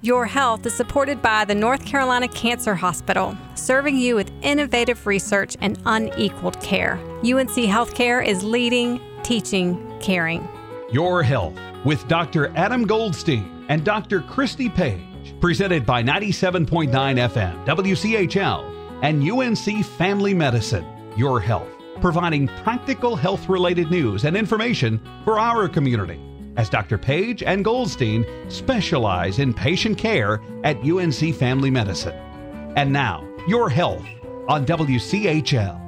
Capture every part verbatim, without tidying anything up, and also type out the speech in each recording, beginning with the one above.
Your Health is supported by the North Carolina Cancer Hospital, serving you with innovative research and unequaled care. U N C Healthcare is leading, teaching, caring. Your Health with Doctor Adam Goldstein and Doctor Christy Page, presented by ninety-seven point nine F M, W C H L, and U N C Family Medicine. Your Health, providing practical health-related news and information for our community, as Doctor Page and Goldstein specialize in patient care at U N C Family Medicine. And now, Your Health on W C H L.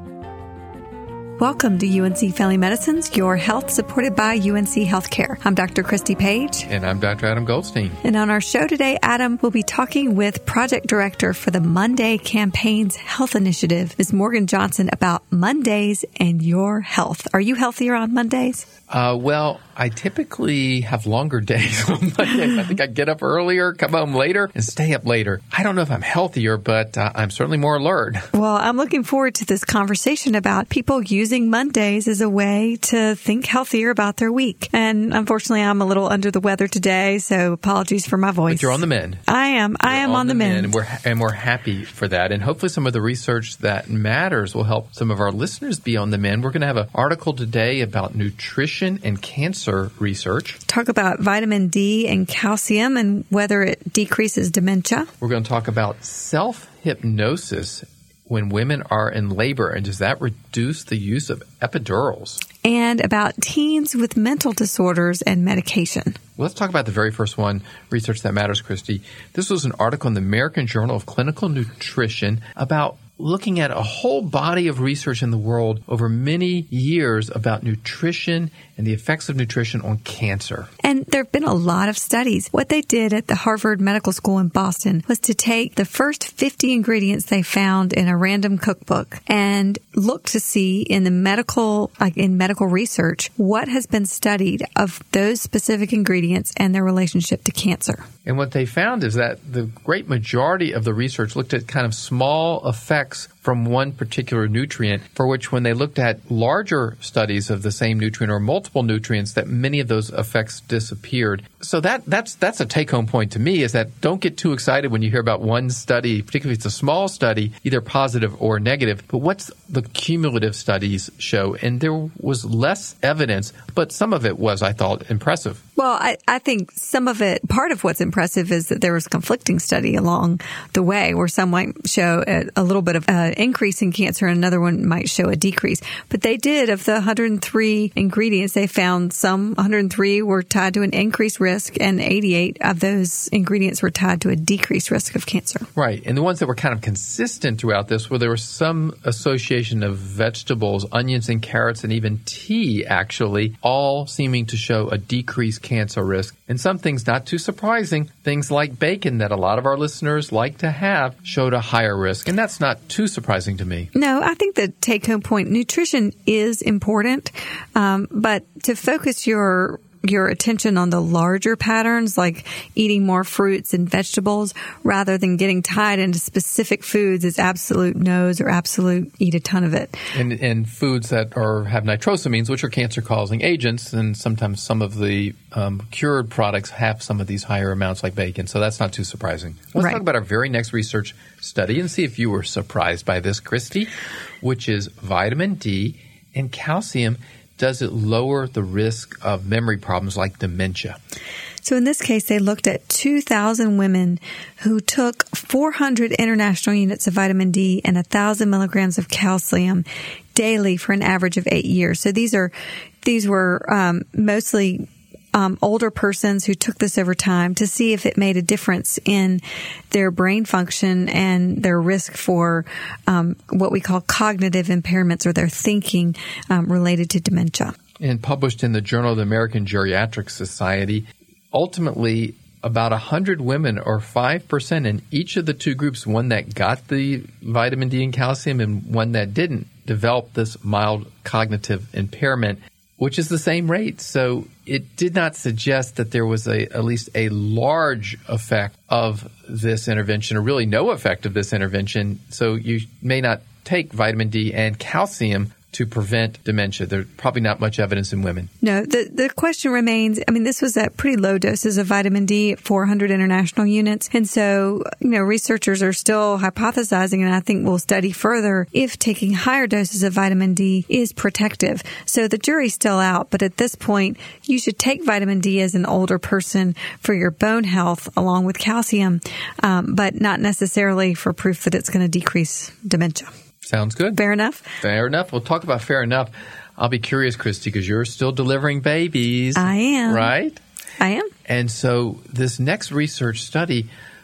Welcome to U N C Family Medicine's Your Health, supported by U N C Healthcare. I'm Doctor Christy Page. And I'm Doctor Adam Goldstein. And on our show today, Adam will be talking with Project Director for the Monday Campaign's Health Initiative, Miz Morgan Johnson, about Mondays and your health. Are you healthier on Mondays? Uh, well, I typically have longer days on Mondays. I think I get up earlier, come home later, and stay up later. I don't know if I'm healthier, but uh, I'm certainly more alert. Well, I'm looking forward to this conversation about people using Mondays as a way to think healthier about their week. And unfortunately, I'm a little under the weather today, so apologies for my voice. But you're on the mend. I am. You're I am on, on the, the mend. mend. And we're, and we're happy for that. And hopefully some of the research that matters will help some of our listeners be on the mend. We're going to have an article today about nutrition and cancer research. Talk about vitamin D and calcium and whether it decreases dementia. We're going to talk about self-hypnosis when women are in labor, and does that reduce the use of epidurals? And about teens with mental disorders and medication. Well, let's talk about the very first one, Research That Matters, Christy. This was an article in the American Journal of Clinical Nutrition about looking at a whole body of research in the world over many years about nutrition and the effects of nutrition on cancer. And there have been a lot of studies. What they did at the Harvard Medical School in Boston was to take the first fifty ingredients they found in a random cookbook and look to see in the medical, like in medical research, what has been studied of those specific ingredients and their relationship to cancer. And what they found is that the great majority of the research looked at kind of small effects from one particular nutrient, for which when they looked at larger studies of the same nutrient or multiple nutrients, that many of those effects disappeared. So that that's that's a take-home point to me, is that don't get too excited when you hear about one study, particularly if it's a small study, either positive or negative. But what's the cumulative studies show? And there was less evidence, but some of it was, I thought, impressive. Well, I, I think some of it, part of what's impressive is that there was conflicting study along the way where some might show a, a little bit of an increase in cancer and another one might show a decrease. But they did, of the one hundred three ingredients, they found some one hundred three were tied to an increased risk and eighty-eight of those ingredients were tied to a decreased risk of cancer. Right. And the ones that were kind of consistent throughout this were there was some association of vegetables, onions and carrots, and even tea, actually, all seeming to show a decreased cancer risk. And some things not too surprising, things like bacon that a lot of our listeners like to have showed a higher risk. And that's not too surprising to me. No, I think the take-home point, nutrition is important, um, but to focus your your attention on the larger patterns, like eating more fruits and vegetables, rather than getting tied into specific foods as absolute no's or absolute eat a ton of it. And, and foods that are have nitrosamines, which are cancer-causing agents, and sometimes some of the um, cured products have some of these higher amounts like bacon, so that's not too surprising. Let's right. talk about our very next research study and see if you were surprised by this, Christy, which is vitamin D and calcium. Does it lower the risk of memory problems like dementia? So in this case, they looked at two thousand women who took four hundred international units of vitamin D and one thousand milligrams of calcium daily for an average of eight years. So these are these were um, mostly Um, older persons who took this over time to see if it made a difference in their brain function and their risk for um, what we call cognitive impairments or their thinking um, related to dementia. And published in the Journal of the American Geriatric Society, ultimately about one hundred women, or five percent in each of the two groups, one that got the vitamin D and calcium and one that didn't, developed this mild cognitive impairment, which is the same rate. So it did not suggest that there was a at least a large effect of this intervention, or really no effect of this intervention. So you may not take vitamin D and calcium to prevent dementia. There's probably not much evidence in women. No, the, the question remains, I mean, this was at pretty low doses of vitamin D at four hundred international units. And so, you know, researchers are still hypothesizing, and I think we'll study further if taking higher doses of vitamin D is protective. So the jury's still out, but at this point, you should take vitamin D as an older person for your bone health along with calcium, um, but not necessarily for proof that it's going to decrease dementia. Sounds good. Fair enough? Fair enough. We'll talk about fair enough. I'll be curious, Christy, because you're still delivering babies. I am. Right? I am. And so this next research study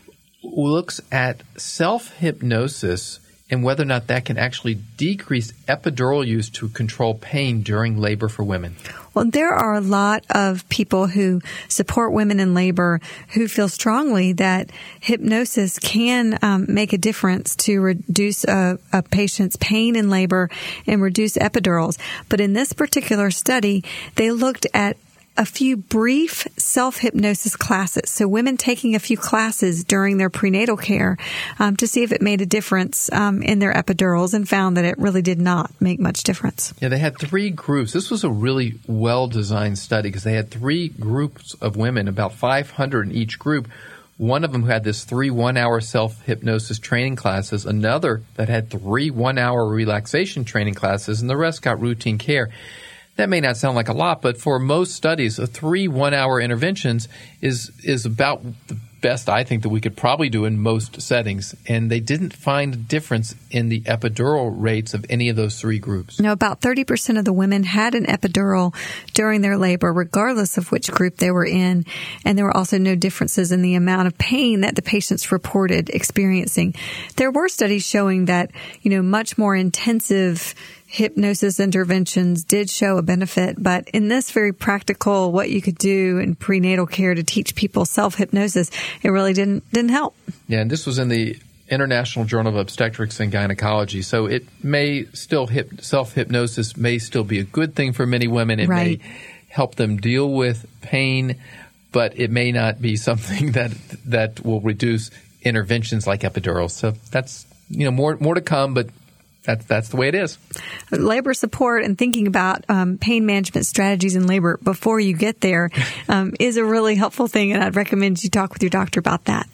looks at self-hypnosis and whether or not that can actually decrease epidural use to control pain during labor for women. Well, there are a lot of people who support women in labor who feel strongly that hypnosis can um, make a difference to reduce a, a patient's pain in labor and reduce epidurals. But in this particular study, they looked at a few brief self-hypnosis classes. So women taking a few classes during their prenatal care um, to see if it made a difference um, in their epidurals, and found that it really did not make much difference. Yeah, they had three groups. This was a really well-designed study because they had three groups of women, about five hundred in each group. One of them who had this three one-hour self-hypnosis training classes, another that had three one-hour relaxation training classes, and the rest got routine care. That may not sound like a lot, but for most studies, a three one-hour interventions is is about the best I think that we could probably do in most settings. And they didn't find a difference in the epidural rates of any of those three groups. No, about thirty percent of the women had an epidural during their labor, regardless of which group they were in. And there were also no differences in the amount of pain that the patients reported experiencing. There were studies showing that, you know, much more intensive hypnosis interventions did show a benefit, but in this very practical, what you could do in prenatal care to teach people self-hypnosis, it really didn't didn't help. Yeah, and this was in the International Journal of Obstetrics and Gynecology, so it may still hip, self-hypnosis may still be a good thing for many women. It right. may help them deal with pain, but it may not be something that that will reduce interventions like epidurals. So that's, you know, more more to come, but That's that's the way it is. Labor support and thinking about um, pain management strategies in labor before you get there um, is a really helpful thing, and I'd recommend you talk with your doctor about that.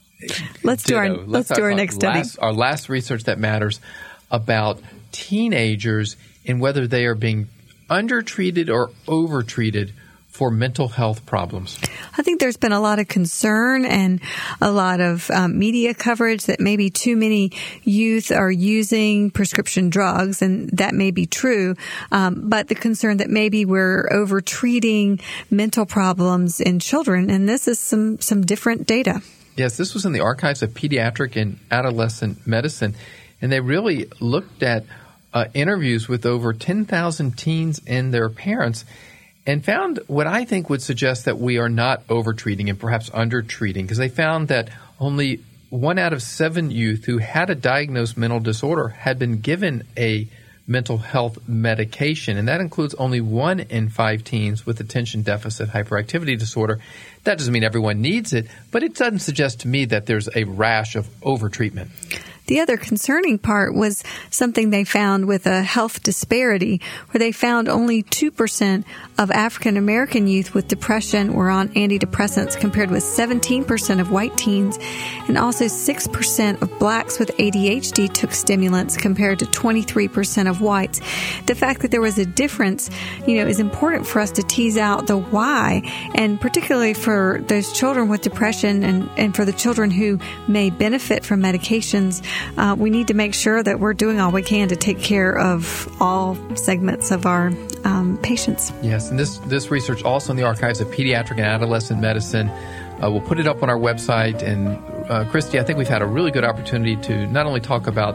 Let's Ditto. do our let's, let's do our next study. Last, our last research that matters about teenagers and whether they are being undertreated or overtreated for mental health problems. I think there's been a lot of concern and a lot of um, media coverage that maybe too many youth are using prescription drugs, and that may be true. Um, but the concern that maybe we're over-treating mental problems in children, and this is some, some different data. Yes, this was in the Archives of Pediatric and Adolescent Medicine, and they really looked at uh, interviews with over ten thousand teens and their parents, and found what I think would suggest that we are not overtreating and perhaps undertreating, because they found that only one out of seven youth who had a diagnosed mental disorder had been given a mental health medication, and that includes only one in five teens with attention deficit hyperactivity disorder. That doesn't mean everyone needs it, but it doesn't suggest to me that there's a rash of overtreatment. The other concerning part was something they found with a health disparity, where they found only two percent of African American youth with depression were on antidepressants, compared with seventeen percent of white teens, and also six percent of blacks with A D H D took stimulants, compared to twenty-three percent of whites. The fact that there was a difference, you know, is important for us to tease out the why, and particularly for those children with depression and, and for the children who may benefit from medications. Uh, we need to make sure that we're doing all we can to take care of all segments of our um, patients. Yes, and this, this research also in the Archives of Pediatric and Adolescent Medicine. Uh, we'll put it up on our website. And uh, Christy, I think we've had a really good opportunity to not only talk about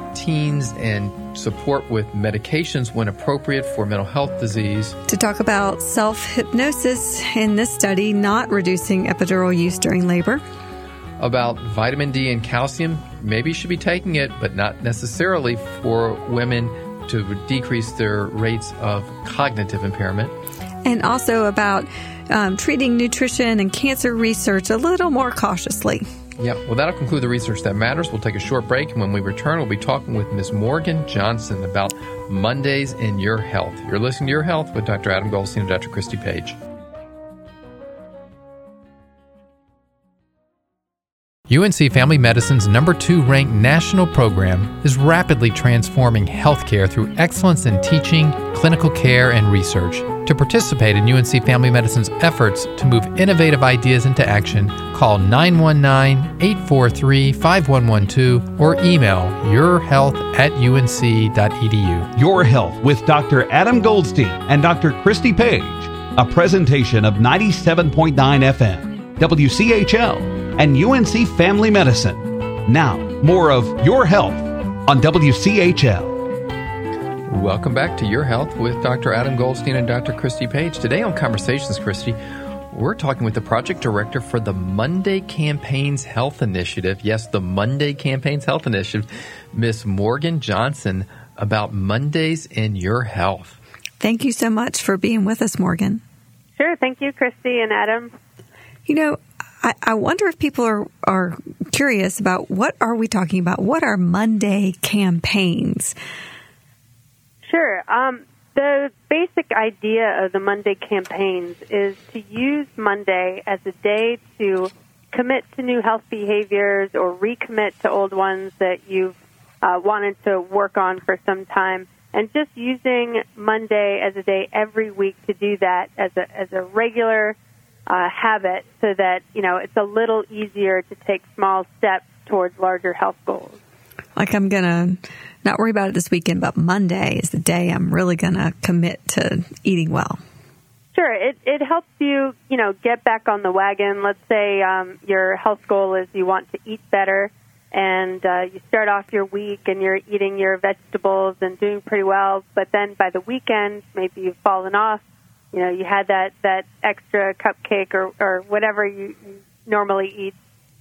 teens and support with medications when appropriate for mental health disease. To talk about self-hypnosis in this study, not reducing epidural use during labor. About vitamin D and calcium, maybe you should be taking it, but not necessarily for women to decrease their rates of cognitive impairment. and also about um, treating nutrition and cancer research a little more cautiously. Yep. Well, that'll conclude the Research That Matters. We'll take a short break, and when we return, we'll be talking with Miz Morgan Johnson about Mondays in your health. You're listening to Your Health with Doctor Adam Goldstein and Doctor Christy Page. U N C Family Medicine's number two ranked national program is rapidly transforming healthcare through excellence in teaching, clinical care, and research. To participate in U N C Family Medicine's efforts to move innovative ideas into action, call nine one nine, eight four three, five one one two or email yourhealth at unc dot edu. Your Health with Doctor Adam Goldstein and Doctor Christy Page, a presentation of ninety-seven point nine F M, W C H L, and U N C Family Medicine. Now, more of Your Health on W C H L. Welcome back to Your Health with Doctor Adam Goldstein and Doctor Christy Page. Today on Conversations, Christy, we're talking with the project director for the Monday Campaigns Health Initiative. Yes, the Monday Campaigns Health Initiative, Miss Morgan Johnson, about Mondays in your health. Thank you so much for being with us, Morgan. Sure. Thank you, Christy and Adam. You know, I, I wonder if people are, are curious about what are we talking about? What are Monday campaigns? Sure. Um, the basic idea of the Monday campaigns is to use Monday as a day to commit to new health behaviors or recommit to old ones that you've uh, wanted to work on for some time, and just using Monday as a day every week to do that as a as a regular uh, habit, so that you know it's a little easier to take small steps towards larger health goals. Like I'm gonna not worry about it this weekend, but Monday is the day I'm really going to commit to eating well. Sure. It it helps you, you know, get back on the wagon. Let's say um, your health goal is you want to eat better, and uh, you start off your week and you're eating your vegetables and doing pretty well, but then by the weekend, maybe you've fallen off. You know, you had that, that extra cupcake or, or whatever you, you normally eat.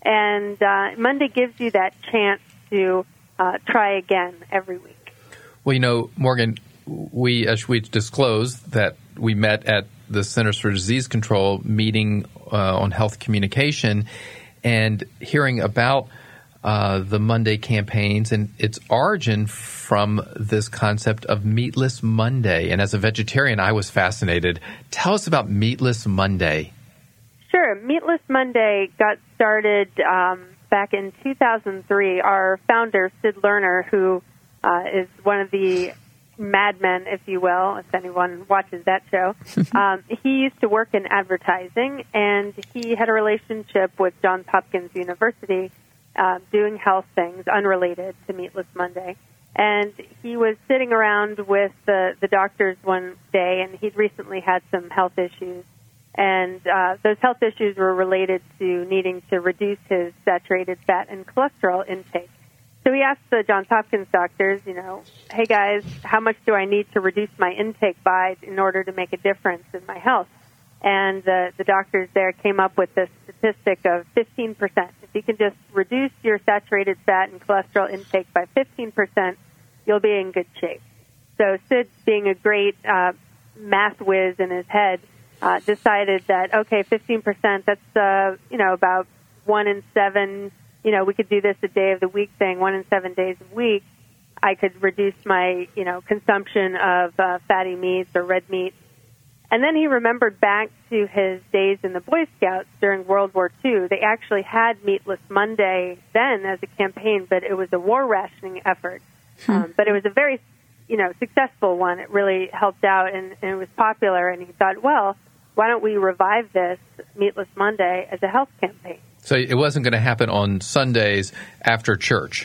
And uh, Monday gives you that chance to Uh, try again every week. Well, you know, Morgan, we as we disclosed that we met at the Centers for Disease Control meeting uh, on health communication, and hearing about uh, the Monday campaigns and its origin from this concept of Meatless Monday. And as a vegetarian, I was fascinated. Tell us about Meatless Monday. Sure. Meatless Monday got started um, back in two thousand three. Our founder, Sid Lerner, who uh, is one of the Mad Men, if you will, if anyone watches that show, um, he used to work in advertising, and he had a relationship with Johns Hopkins University uh, doing health things unrelated to Meatless Monday. And he was sitting around with the, the doctors one day, and he'd recently had some health issues. And uh, those health issues were related to needing to reduce his saturated fat and cholesterol intake. So he asked the Johns Hopkins doctors, you know, hey guys, how much do I need to reduce my intake by in order to make a difference in my health? And uh, the doctors there came up with this statistic of fifteen percent. If you can just reduce your saturated fat and cholesterol intake by fifteen percent, you'll be in good shape. So Sid, being a great uh, math whiz in his head, Uh, decided that, okay, fifteen percent, that's, uh, you know, about one in seven, you know, we could do this a day of the week thing, one in seven days a week. I could reduce my, you know, consumption of uh, fatty meats or red meat. And then he remembered back to his days in the Boy Scouts during World War Two. They actually had Meatless Monday then as a campaign, but it was a war rationing effort. Hmm. Um, but it was a very, you know, successful one. It really helped out, and, and it was popular. And he thought, well, why don't we revive this Meatless Monday as a health campaign? So it wasn't going to happen on Sundays after church.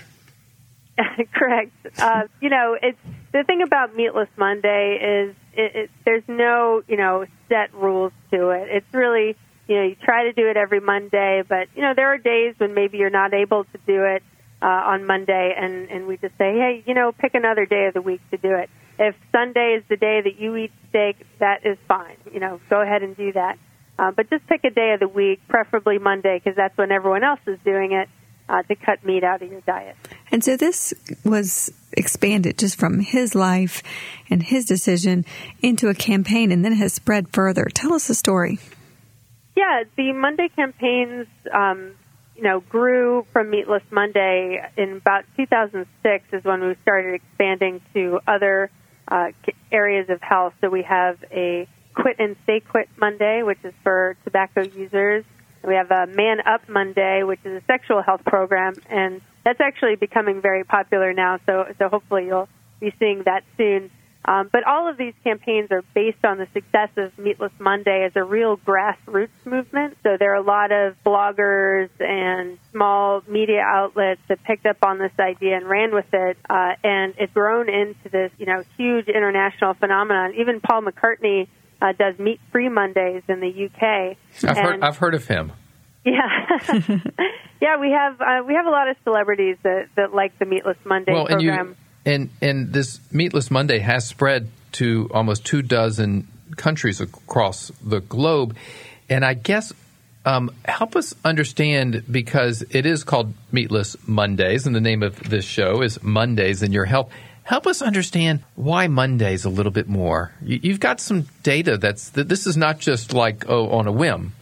Correct. Uh, you know, it's the thing about Meatless Monday is it, it, there's no, you know, set rules to it. It's really, you know, you try to do it every Monday, but, you know, there are days when maybe you're not able to do it uh, on Monday, and, and we just say, hey, you know, pick another day of the week to do it. If Sunday is the day that you eat steak, that is fine. You know, go ahead and do that. Uh, but just pick a day of the week, preferably Monday, because that's when everyone else is doing it. uh, to cut meat out of your diet. And so this was expanded just from his life and his decision into a campaign, and then has spread further. Tell us the story. Yeah, the Monday campaigns, um, you know, grew from Meatless Monday in about two thousand six is when we started expanding to other uh, areas of health. So we have a Quit and Stay Quit Monday, which is for tobacco users. We have a Man Up Monday, which is a sexual health program, and that's actually becoming very popular now, so so hopefully you'll be seeing that soon. Um, but all of these campaigns are based on the success of Meatless Monday as a real grassroots movement. So there are a lot of bloggers and small media outlets that picked up on this idea and ran with it, uh, and it's grown into this, you know, huge international phenomenon. Even Paul McCartney uh, does Meat-Free Mondays in the U K. I've and, heard I've heard of him. Yeah, yeah, we have uh, we have a lot of celebrities that, that like the Meatless Monday well, program. And you, And and this Meatless Monday has spread to almost two dozen countries across the globe. And I guess um, help us understand, because it is called Meatless Mondays, and the name of this show is Mondays in Your Health. Help us understand why Mondays a little bit more. You, you've got some data that's that this is not just like oh on a whim.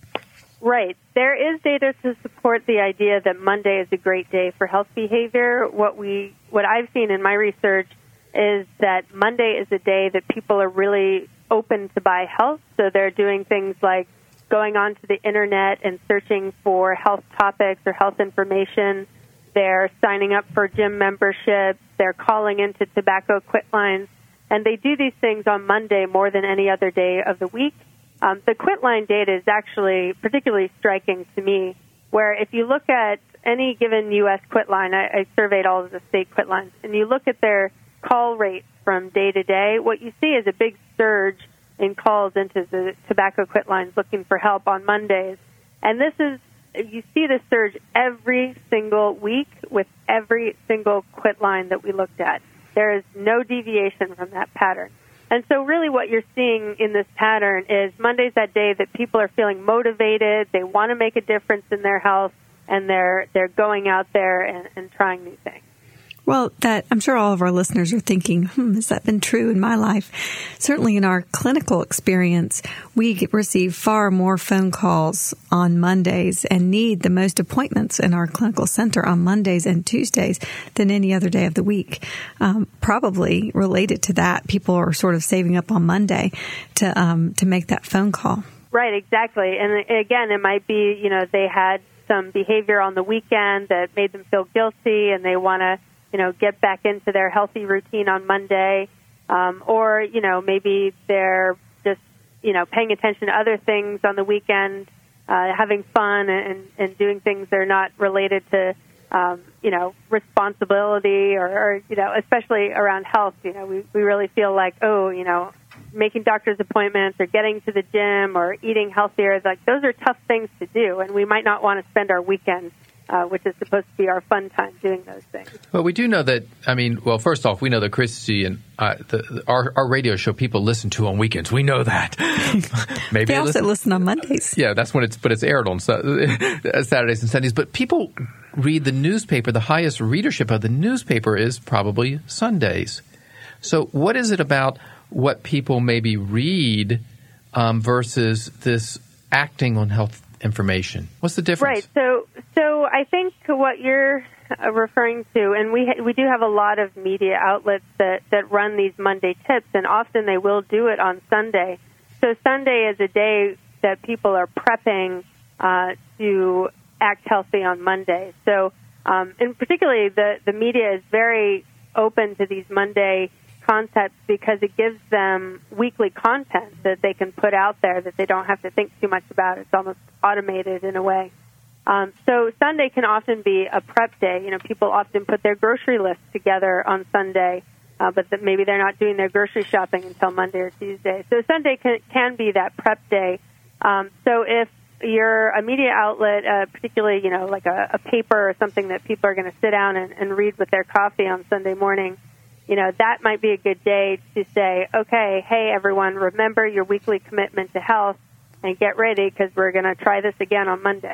Right. There is data to support the idea that Monday is a great day for health behavior. What we, what I've seen in my research is that Monday is a day that people are really open to buy health. So they're doing things like going onto the internet and searching for health topics or health information. They're signing up for gym memberships. They're calling into tobacco quit lines. And they do these things on Monday more than any other day of the week. Um, the quit line data is actually particularly striking to me, where if you look at any given U S quit line, I, I surveyed all of the state quit lines, and you look at their call rates from day to day, what you see is a big surge in calls into the tobacco quit lines looking for help on Mondays. And this is, you see this surge every single week with every single quit line that we looked at. There is no deviation from that pattern. And so really what you're seeing in this pattern is Monday's that day that people are feeling motivated, they want to make a difference in their health, and they're they're going out there and, and trying new things. Well, that I'm sure all of our listeners are thinking, hmm, has that been true in my life? Certainly in our clinical experience, we receive far more phone calls on Mondays and need the most appointments in our clinical center on Mondays and Tuesdays than any other day of the week. Um, probably related to that, people are sort of saving up on Monday to um, to make that phone call. Right, exactly. And again, it might be, you know, they had some behavior on the weekend that made them feel guilty and they want to, you know, get back into their healthy routine on Monday, um, or, you know, maybe they're just, you know, paying attention to other things on the weekend, uh, having fun and, and doing things that are not related to, um, you know, responsibility or, or, you know, especially around health. You know, we, we really feel like, oh, you know, making doctor's appointments or getting to the gym or eating healthier, like those are tough things to do, and we might not want to spend our weekends Uh, which is supposed to be our fun time doing those things. Well, we do know that, I mean, well, first off, we know that Christy and uh, the, the, our, our radio show people listen to on weekends. We know that. Maybe they also listen, listen on Mondays. Yeah, that's when it's, but it's aired on Saturdays and Sundays. But people read the newspaper. The highest readership of the newspaper is probably Sundays. So what is it about what people maybe read um, versus this acting on health information? What's the difference? Right. So, so I think what you're uh, referring to, and we ha- we do have a lot of media outlets that, that run these Monday tips, and often they will do it on Sunday. So Sunday is a day that people are prepping uh, to act healthy on Monday. So, um, and particularly the the media is very open to these Monday concepts because it gives them weekly content that they can put out there that they don't have to think too much about. It's almost automated in a way. Um, so Sunday can often be a prep day. You know, people often put their grocery lists together on Sunday, uh, but that maybe they're not doing their grocery shopping until Monday or Tuesday. So Sunday can, can be that prep day. Um, so if you're a media outlet, uh, particularly, you know, like a, a paper or something that people are going to sit down and, and read with their coffee on Sunday morning, you know, that might be a good day to say, okay, hey, everyone, remember your weekly commitment to health and get ready because we're going to try this again on Monday.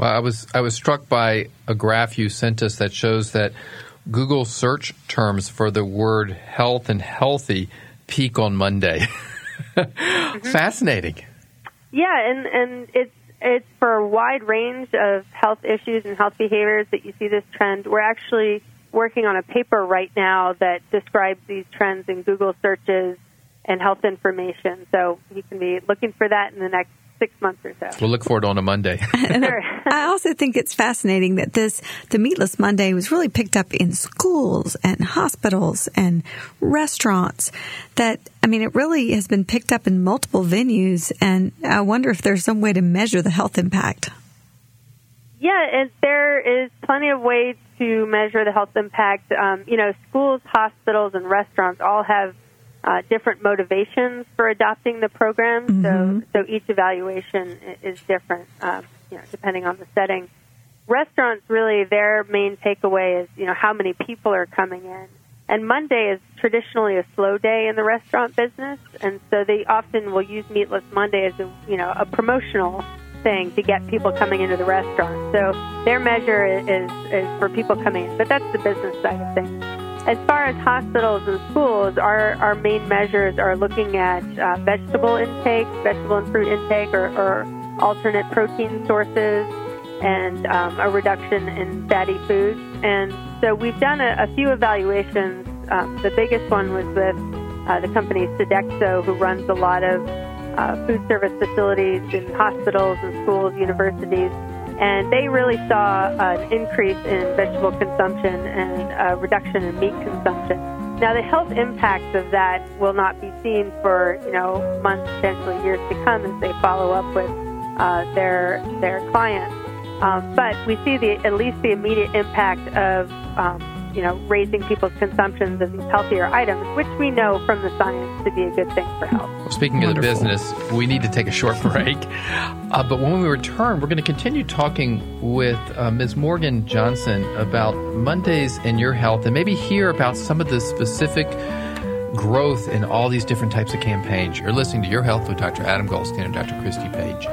Well, I was I was struck by a graph you sent us that shows that Google search terms for the word health and healthy peak on Monday. mm-hmm. Fascinating. Yeah, and, and it's it's for a wide range of health issues and health behaviors that you see this trend. We're actually working on a paper right now that describes these trends in Google searches and health information. So you can be looking for that in the next six months or so. We'll look for it on a Monday. Sure. I also think it's fascinating that this, the Meatless Monday was really picked up in schools and hospitals and restaurants. That, I mean, it really has been picked up in multiple venues, and I wonder if there's some way to measure the health impact. Yeah, and there is plenty of ways to measure the health impact. Um, you know, schools, hospitals, and restaurants all have Uh, different motivations for adopting the program, mm-hmm. so so each evaluation is different, uh, you know, depending on the setting. Restaurants, really, their main takeaway is, you know, how many people are coming in. And Monday is traditionally a slow day in the restaurant business, and so they often will use Meatless Monday as a, you know, a promotional thing to get people coming into the restaurant. So their measure is, is for people coming in, but that's the business side of things. As far as hospitals and schools, our, our main measures are looking at uh, vegetable intake, vegetable and fruit intake, or, or alternate protein sources, and um, a reduction in fatty foods. And so we've done a, a few evaluations. Um, the biggest one was with uh, the company Sodexo, who runs a lot of uh, food service facilities in hospitals and schools, universities. And they really saw an increase in vegetable consumption and a reduction in meat consumption. Now, the health impacts of that will not be seen for, you know, months, potentially years to come as they follow up with uh, their their clients. Um, but we see the at least the immediate impact of, um, you know, raising people's consumptions of these healthier items, which we know from the science to be a good thing for health. Well, speaking Wonderful. of the business, we need to take a short break. Uh, but when we return, we're going to continue talking with uh, Miz Morgan Johnson about Mondays in your health, and maybe hear about some of the specific growth in all these different types of campaigns. You're listening to Your Health with Doctor Adam Goldstein and Doctor Christy Page.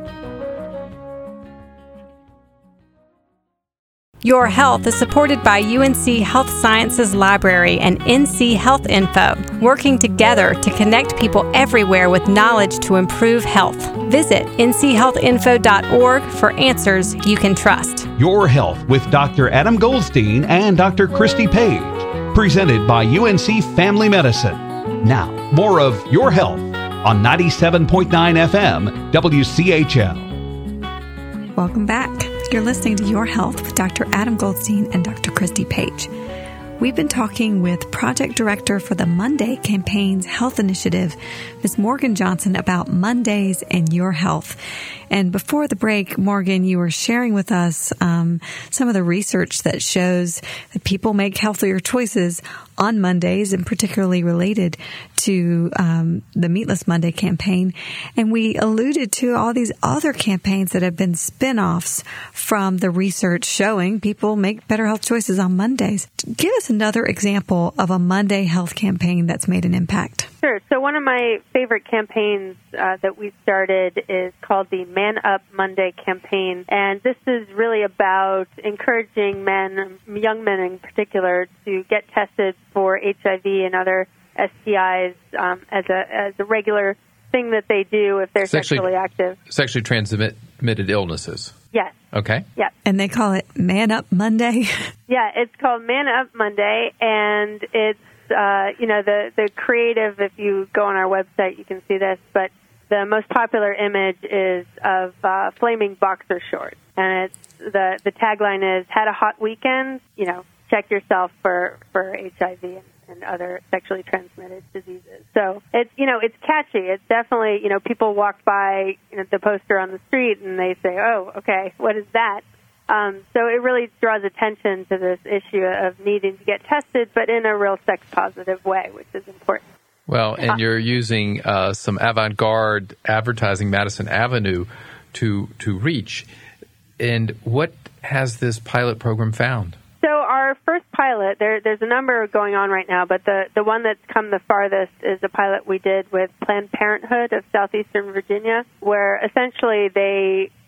Your Health is supported by U N C Health Sciences Library and N C Health Info, working together to connect people everywhere with knowledge to improve health. Visit n c health info dot org for answers you can trust. Your Health with Doctor Adam Goldstein and Doctor Christy Page, presented by U N C Family Medicine. Now, more of Your Health on ninety-seven point nine F M W C H L. Welcome back. You're listening to Your Health with Doctor Adam Goldstein and Doctor Christy Page. We've been talking with Project Director for the Monday Campaign's Health Initiative, Miz Morgan Johnson, about Mondays and your health. And before the break, Morgan, you were sharing with us um, some of the research that shows that people make healthier choices on Mondays, and particularly related to um, the Meatless Monday campaign. And we alluded to all these other campaigns that have been spin-offs from the research showing people make better health choices on Mondays. Give us another example of a Monday health campaign that's made an impact. Sure. So one of my favorite campaigns uh, that we started is called the Man Up Monday campaign. And this is really about encouraging men, young men in particular, to get tested for H I V and other S T Is um, as a as a regular thing that they do if they're sexually, sexually active. Sexually transmitted illnesses. Yes. Okay. Yeah. And they call it Man Up Monday? Yeah, it's called Man Up Monday, and it's, uh, you know, the, the creative, if you go on our website, you can see this, but the most popular image is of uh, flaming boxer shorts. And it's the, the tagline is, had a hot weekend, you know, check yourself for, for H I V and, and other sexually transmitted diseases. So it's, you know, it's catchy. It's definitely, you know, people walk by, you know, the poster on the street and they say, oh, okay, what is that? Um, so it really draws attention to this issue of needing to get tested, but in a real sex-positive way, which is important. Well, and you're using uh, some avant-garde advertising, Madison Avenue, to to reach. And what has this pilot program found? So our first pilot, there, there's a number going on right now, but the, the one that's come the farthest is a pilot we did with Planned Parenthood of Southeastern Virginia, where essentially they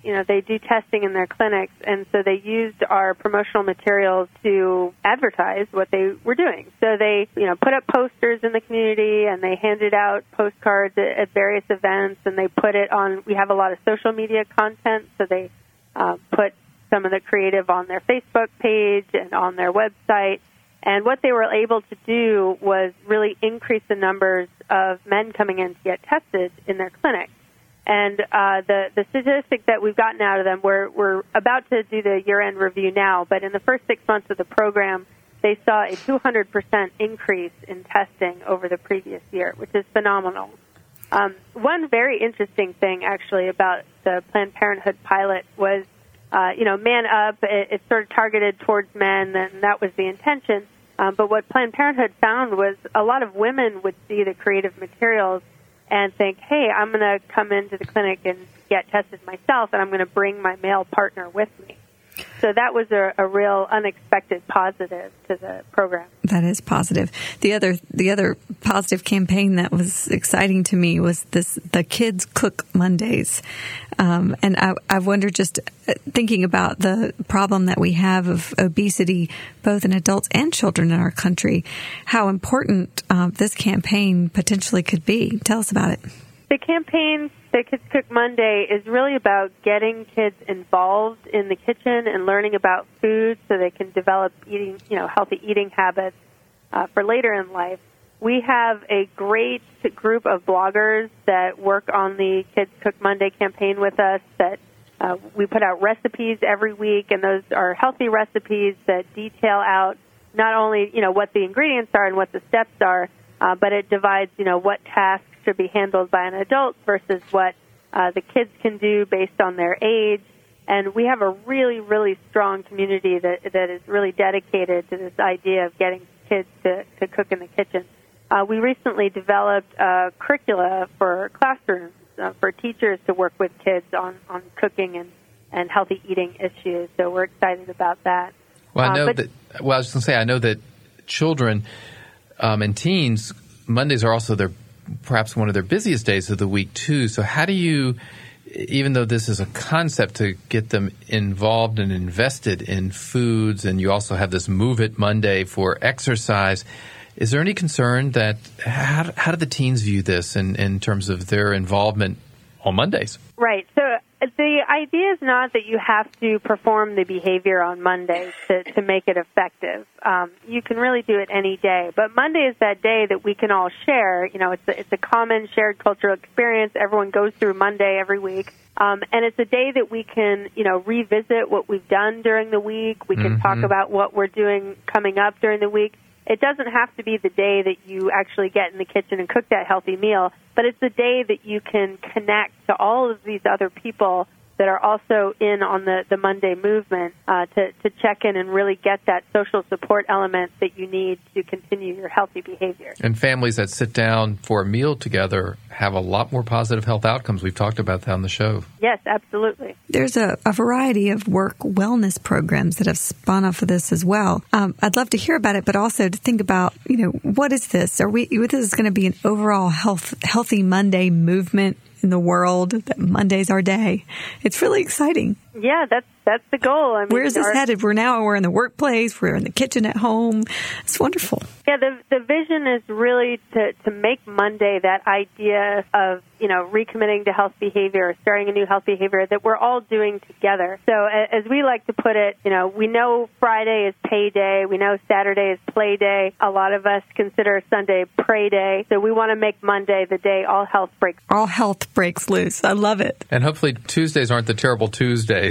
you know, they do testing in their clinics, and so they used our promotional materials to advertise what they were doing. So they, you know, put up posters in the community, and they handed out postcards at, at various events, and they put it on, we have a lot of social media content, so they uh, put some of the creative on their Facebook page and on their website. And what they were able to do was really increase the numbers of men coming in to get tested in their clinic. And uh, the, the statistic that we've gotten out of them, we're, we're about to do the year-end review now, but in the first six months of the program, they saw a two hundred percent increase in testing over the previous year, which is phenomenal. Um, one very interesting thing, actually, about the Planned Parenthood pilot was, uh, you know, Man Up, it, it's sort of targeted towards men, and that was the intention. Um, but what Planned Parenthood found was a lot of women would see the creative materials and think, hey, I'm going to come into the clinic and get tested myself, and I'm going to bring my male partner with me. So that was a, a real unexpected positive to the program. That is positive. The other the other positive campaign that was exciting to me was this the Kids Cook Mondays. Um, and I, I wonder, just thinking about the problem that we have of obesity, both in adults and children in our country, how important uh, this campaign potentially could be. Tell us about it. The campaign, the Kids Cook Monday, is really about getting kids involved in the kitchen and learning about food so they can develop eating, you know, healthy eating habits uh, for later in life. We have a great group of bloggers that work on the Kids Cook Monday campaign with us. That uh, we put out recipes every week, and those are healthy recipes that detail out not only, you know, what the ingredients are and what the steps are, uh, but it divides, you know, what tasks should be handled by an adult versus what uh, the kids can do based on their age. And we have a really, really strong community that that is really dedicated to this idea of getting kids to, to cook in the kitchen. Uh, we recently developed a curricula for classrooms uh, for teachers to work with kids on, on cooking and, and healthy eating issues. So we're excited about that. Well, I know uh, but, that. Well, I was going to say, I know that children um, and teens, Mondays are also their perhaps one of their busiest days of the week, too. So how do you, even though this is a concept to get them involved and invested in foods, and you also have this Move It Monday for exercise, is there any concern that, how, how do the teens view this in, in terms of their involvement on Mondays? Right. So the idea is not that you have to perform the behavior on Mondays to, to make it effective. Um, you can really do it any day. But Monday is that day that we can all share. You know, it's a, it's a common shared cultural experience. Everyone goes through Monday every week. Um, and it's a day that we can, you know, revisit what we've done during the week. We can mm-hmm. talk about what we're doing coming up during the week. It doesn't have to be the day that you actually get in the kitchen and cook that healthy meal, but it's the day that you can connect to all of these other people that are also in on the, the Monday movement uh, to, to check in and really get that social support element that you need to continue your healthy behavior. And families that sit down for a meal together have a lot more positive health outcomes. We've talked about that on the show. Yes, absolutely. There's a, a variety of work wellness programs that have spun off of this as well. Um, I'd love to hear about it, but also to think about, you know, what is this? Are we, this is going to be an overall health, healthy Monday movement in the world, that Monday's our day. It's really exciting. Yeah, that's that's the goal. I mean, where is this our, headed? We're now we're in the workplace. We're in the kitchen at home. It's wonderful. Yeah, the the vision is really to to make Monday that idea of, you know, recommitting to health behavior, or starting a new health behavior that we're all doing together. So as we like to put it, you know, we know Friday is pay day. We know Saturday is play day. A lot of us consider Sunday pray day. So we want to make Monday the day all health breaks. All health breaks loose. I love it. And hopefully Tuesdays aren't the terrible Tuesdays.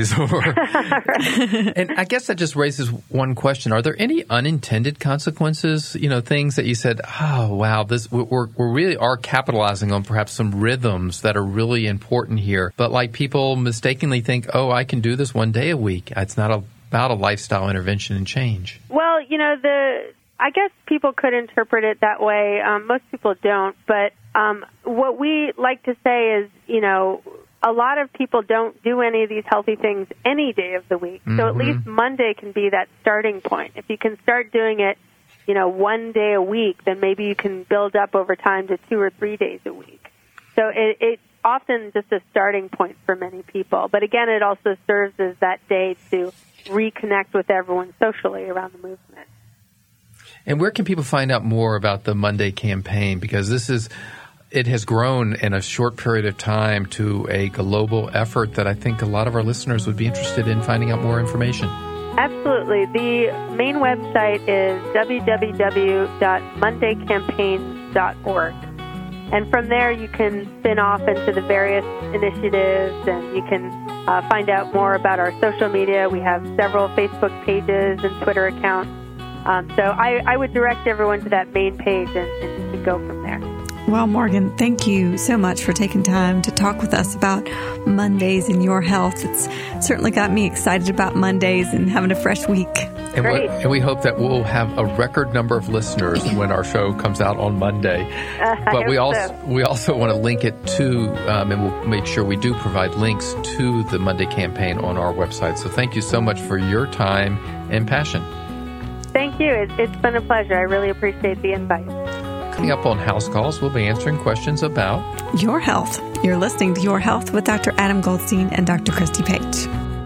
And I guess that just raises one question. Are there any unintended consequences, you know, things that you said, oh, wow, this we're, we really are capitalizing on perhaps some rhythms that are really important here. But like people mistakenly think, oh, I can do this one day a week. It's not about a lifestyle intervention and change. Well, you know, the I guess people could interpret it that way. Um, most people don't. But um, what we like to say is, you know, a lot of people don't do any of these healthy things any day of the week. Mm-hmm. So at least Monday can be that starting point. If you can start doing it, you know, one day a week, then maybe you can build up over time to two or three days a week. So it, it often just a starting point for many people. But again, it also serves as that day to reconnect with everyone socially around the movement. And where can people find out more about the Monday campaign? Because this is, it has grown in a short period of time to a global effort that I think a lot of our listeners would be interested in finding out more information. Absolutely. The main website is w w w dot monday campaigns dot org. And from there, you can spin off into the various initiatives, and you can uh, find out more about our social media. We have several Facebook pages and Twitter accounts. Um, so I, I would direct everyone to that main page, and, and you can go from there. Well, Morgan, thank you so much for taking time to talk with us about Mondays and your health. It's certainly got me excited about Mondays and having a fresh week. And, we, and we hope that we'll have a record number of listeners when our show comes out on Monday. Uh, but we also so. we also want to link it to, um, and we'll make sure we do provide links to the Monday campaign on our website. So thank you so much for your time and passion. Thank you. It, it's been a pleasure. I really appreciate the invite. Coming up on House Calls, we'll be answering questions about your health. You're listening to Your Health with Doctor Adam Goldstein and Doctor Christy Page.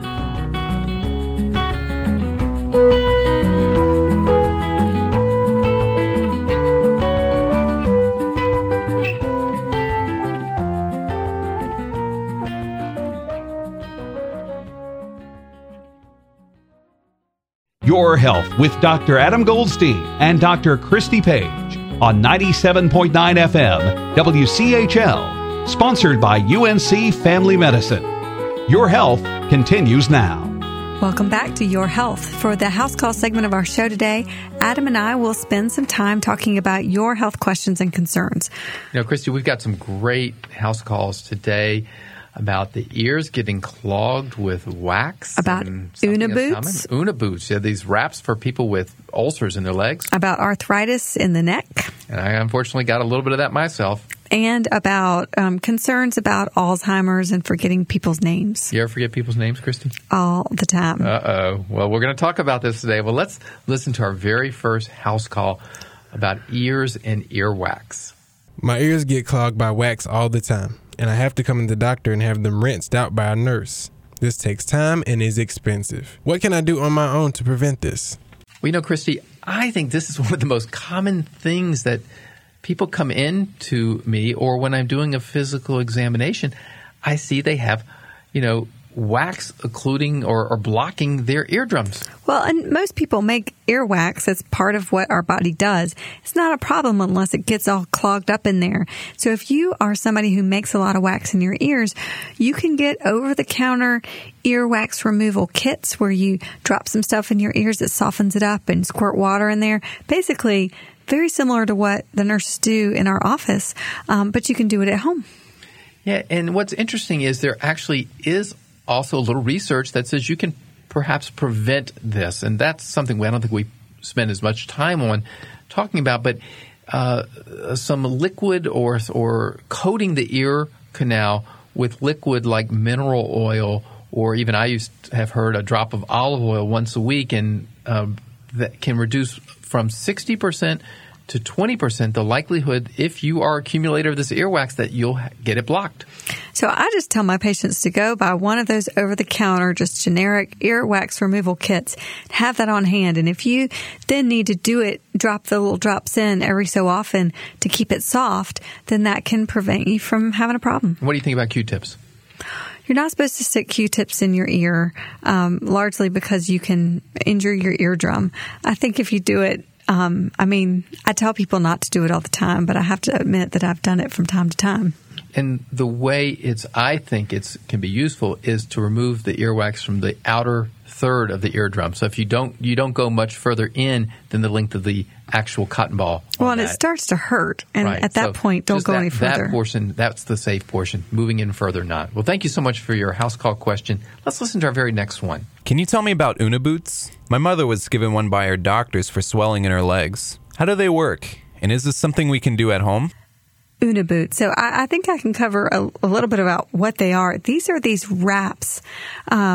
Your Health with Doctor Adam Goldstein and Doctor Christy Page on ninety-seven point nine F M W C H L, sponsored by U N C Family Medicine. Your Health continues now. Welcome back to Your Health. For the House Call segment of our show today, Adam and I will spend some time talking about your health questions and concerns. You know, Christy, we've got some great house calls today about the ears getting clogged with wax. About Uniboots. Uniboots, yeah, these wraps for people with ulcers in their legs. About arthritis in the neck. And I unfortunately got a little bit of that myself. And about um, concerns about Alzheimer's and forgetting people's names. You ever forget people's names, Christy? All the time. Uh-oh. Well, we're going to talk about this today. Well, let's listen to our very first house call about ears and earwax. My ears get clogged by wax all the time, and I have to come to the doctor and have them rinsed out by a nurse. This takes time and is expensive. What can I do on my own to prevent this? Well, you know, Christy, I think this is one of the most common things that people come in to me, or when I'm doing a physical examination, I see they have, you know, wax occluding or, or blocking their eardrums. Well, and most people make earwax as part of what our body does. It's not a problem unless it gets all clogged up in there. So if you are somebody who makes a lot of wax in your ears, you can get over-the-counter earwax removal kits where you drop some stuff in your ears that softens it up and squirt water in there. Basically, very similar to what the nurses do in our office, um, but you can do it at home. Yeah, and what's interesting is there actually is also a little research that says you can perhaps prevent this, and that's something we, I don't think we spend as much time on talking about, but uh, some liquid or or coating the ear canal with liquid like mineral oil, or even I used to have heard a drop of olive oil once a week, and um, that can reduce from sixty percent to twenty percent the likelihood, if you are an accumulator of this earwax, that you'll get it blocked. So I just tell my patients to go buy one of those over-the-counter, just generic earwax removal kits. Have that on hand. And if you then need to do it, drop the little drops in every so often to keep it soft, then that can prevent you from having a problem. What do you think about Q-tips? You're not supposed to stick Q-tips in your ear, um, largely because you can injure your eardrum. I think if you do it, um, I mean, I tell people not to do it all the time, but I have to admit that I've done it from time to time. And the way it's, I think it's can be useful is to remove the earwax from the outer third of the eardrum. So if you don't, you don't go much further in than the length of the actual cotton ball. Well, and that. It starts to hurt, and right. at that so point, don't go that, any further. That portion, that's the safe portion. Moving in further, not. Well, thank you so much for your house call question. Let's listen to our very next one. Can you tell me about Uniboots? My mother was given one by her doctors for swelling in her legs. How do they work? And is this something we can do at home? Uniboots. So I, I think I can cover a, a little bit about what they are. These are these wraps um,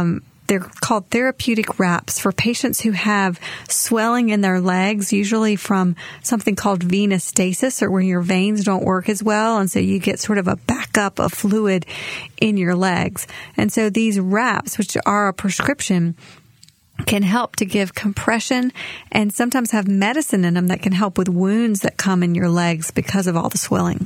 they're called therapeutic wraps for patients who have swelling in their legs, usually from something called venous stasis, or where your veins don't work as well. And so you get sort of a backup of fluid in your legs. And so these wraps, which are a prescription, can help to give compression and sometimes have medicine in them that can help with wounds that come in your legs because of all the swelling.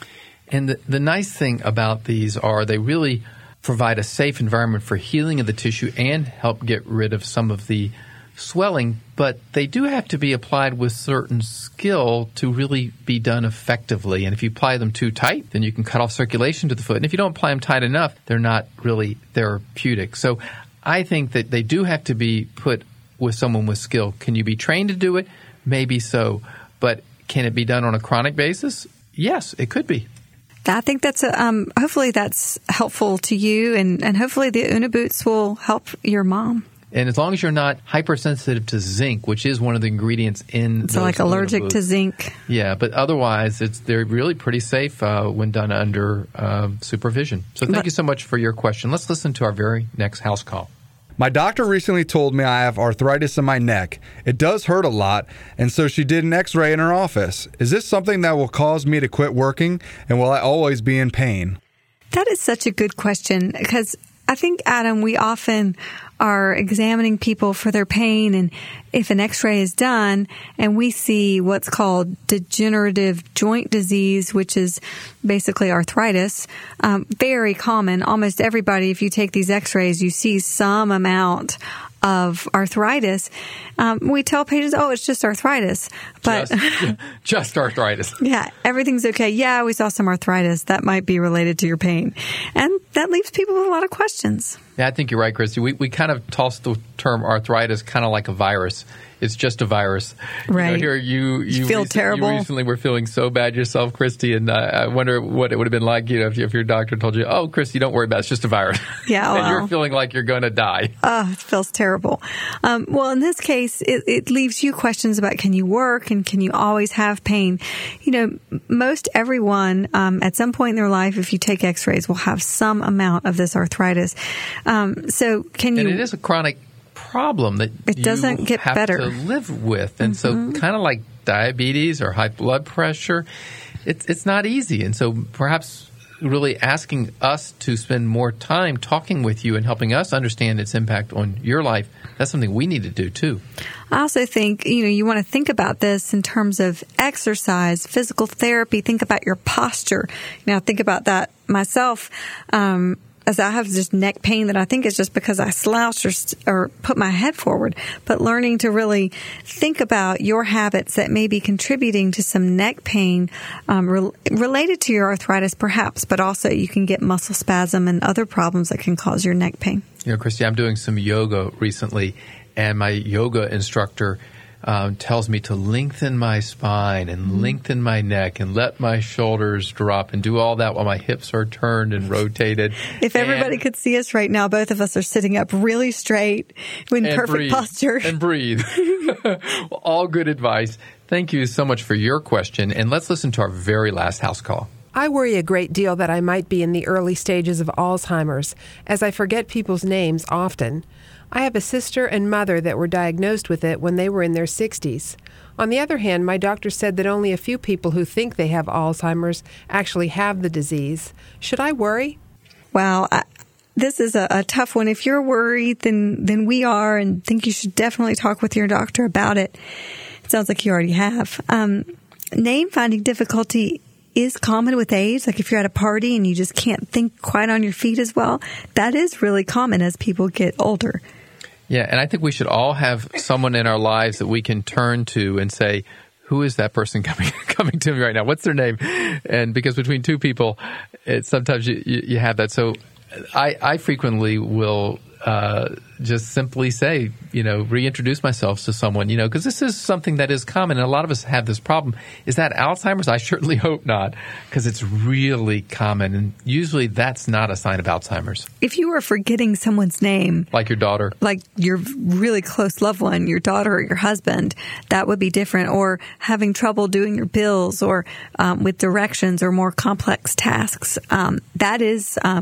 And the, the nice thing about these are they really provide a safe environment for healing of the tissue and help get rid of some of the swelling, but they do have to be applied with certain skill to really be done effectively. And if you apply them too tight, then you can cut off circulation to the foot. And if you don't apply them tight enough, they're not really therapeutic. So I think that they do have to be put with someone with skill. Can you be trained to do it? Maybe so. But can it be done on a chronic basis? Yes, it could be. I think that's a, um, hopefully that's helpful to you, and, and hopefully the Uniboots will help your mom. And as long as you're not hypersensitive to zinc, which is one of the ingredients in so like allergic Uniboots. To zinc. Yeah, but otherwise, it's they're really pretty safe uh, when done under uh, supervision. So thank but, you so much for your question. Let's listen to our very next house call. My doctor recently told me I have arthritis in my neck. It does hurt a lot, and so she did an x-ray in her office. Is this something that will cause me to quit working, and will I always be in pain? That is such a good question, because I think, Adam, we often are examining people for their pain, and if an x-ray is done and we see what's called degenerative joint disease, which is basically arthritis, um, very common. Almost everybody, if you take these x-rays, you see some amount of arthritis. Um, we tell patients, oh, it's just arthritis. But just, just arthritis. Yeah, everything's okay. Yeah, we saw some arthritis. That might be related to your pain. And that leaves people with a lot of questions. Yeah, I think you're right, Christy. We we kind of toss the term arthritis kind of like a virus. It's just a virus. Right. You know, here you, you, you feel recent, terrible. You recently were feeling so bad yourself, Christy, and uh, I wonder what it would have been like, you know, if, if your doctor told you, "Oh, Christy, don't worry about it. It's just a virus." Yeah, and well, you're feeling like you're going to die. Oh, it feels terrible. Um, well, in this case, it, it leaves you questions about can you work and can you always have pain? You know, most everyone um, at some point in their life, if you take x-rays, will have some amount of this arthritis. Um, so can you... And it is a chronic problem that it doesn't you get have better. to live with. And mm-hmm. so kind of like diabetes or high blood pressure, it's it's not easy. And so perhaps really asking us to spend more time talking with you and helping us understand its impact on your life, that's something we need to do too. I also think, you know, you want to think about this in terms of exercise, physical therapy, think about your posture. Now, think about that myself. Um, as I have just neck pain that I think is just because I slouch or, or put my head forward. But learning to really think about your habits that may be contributing to some neck pain um, re- related to your arthritis perhaps, but also you can get muscle spasm and other problems that can cause your neck pain. You know, Christy, I'm doing some yoga recently, and my yoga instructor Um, tells me to lengthen my spine and mm-hmm. lengthen my neck and let my shoulders drop and do all that while my hips are turned and rotated. If and, everybody could see us right now, both of us are sitting up really straight in perfect breathe, posture. And breathe. Well, all good advice. Thank you so much for your question. And let's listen to our very last house call. I worry a great deal that I might be in the early stages of Alzheimer's, as I forget people's names often. I have a sister and mother that were diagnosed with it when they were in their sixties. On the other hand, my doctor said that only a few people who think they have Alzheimer's actually have the disease. Should I worry? Wow, I, this is a, a tough one. If you're worried, then, then we are, and think you should definitely talk with your doctor about it. It sounds like you already have. Um, name finding difficulty is common with age. Like if you're at a party and you just can't think quite on your feet as well, that is really common as people get older. Yeah, and I think we should all have someone in our lives that we can turn to and say, who is that person coming coming to me right now? What's their name? And because between two people, it's sometimes you, you, you have that. So I, I frequently will uh, just simply say, you know, reintroduce myself to someone, you know, because this is something that is common, and a lot of us have this problem. Is that Alzheimer's? I certainly hope not, because it's really common, and usually that's not a sign of Alzheimer's. If you are forgetting someone's name, like your daughter, like your really close loved one, your daughter or your husband, that would be different. Or having trouble doing your bills, or um, with directions or more complex tasks, um, that is um,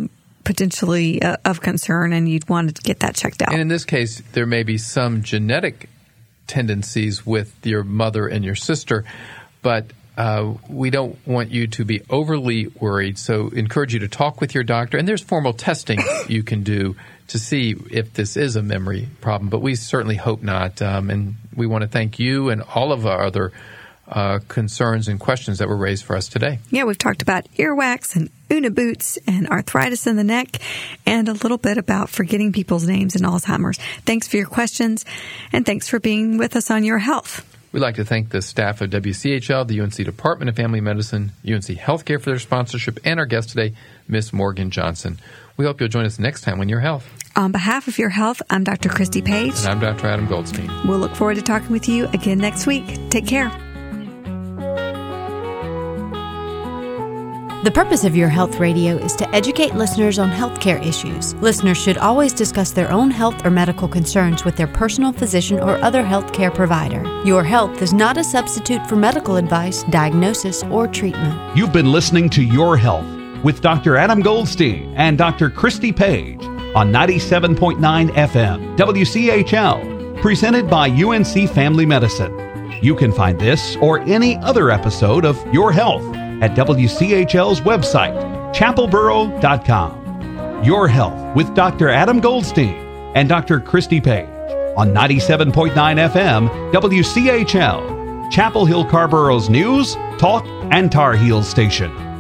potentially uh, of concern, and you'd want to get that checked out. And in this case, there may be some genetic tendencies with your mother and your sister, but uh, we don't want you to be overly worried. So encourage you to talk with your doctor, and there's formal testing you can do to see if this is a memory problem, but we certainly hope not. Um, and we want to thank you and all of our other uh, concerns and questions that were raised for us today. Yeah, we've talked about earwax and Una boots and arthritis in the neck, and a little bit about forgetting people's names and Alzheimer's. Thanks for your questions, and thanks for being with us on Your Health. We'd like to thank the staff of W C H L, the U N C Department of Family Medicine, U N C Healthcare for their sponsorship, and our guest today, Miss Morgan Johnson. We hope you'll join us next time on Your Health. On behalf of Your Health, I'm Doctor Christy Page. And I'm Doctor Adam Goldstein. We'll look forward to talking with you again next week. Take care. The purpose of Your Health Radio is to educate listeners on healthcare issues. Listeners should always discuss their own health or medical concerns with their personal physician or other healthcare provider. Your Health is not a substitute for medical advice, diagnosis, or treatment. You've been listening to Your Health with Doctor Adam Goldstein and Doctor Christy Page on ninety-seven point nine F M W C H L, presented by U N C Family Medicine. You can find this or any other episode of Your Health at W C H L's website, chapel borough dot com. Your Health with Doctor Adam Goldstein and Doctor Christy Page on ninety-seven point nine F M W C H L, Chapel Hill Carborough's news, talk, and Tar Heels station.